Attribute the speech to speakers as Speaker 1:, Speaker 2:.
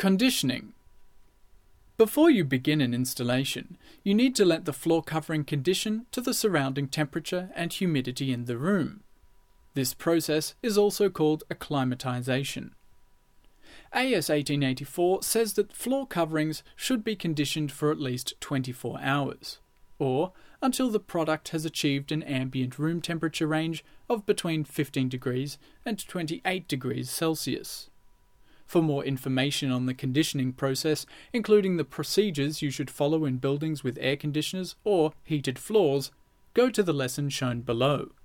Speaker 1: Conditioning. Before you begin an installation, you need to let the floor covering condition to the surrounding temperature and humidity in the room. This process is also called acclimatization. AS 1884 says that floor coverings should be conditioned for at least 24 hours, or until the product has achieved an ambient room temperature range of between 15 degrees and 28 degrees Celsius. For more information on the conditioning process, including the procedures you should follow in buildings with air conditioners or heated floors, go to the lesson shown below.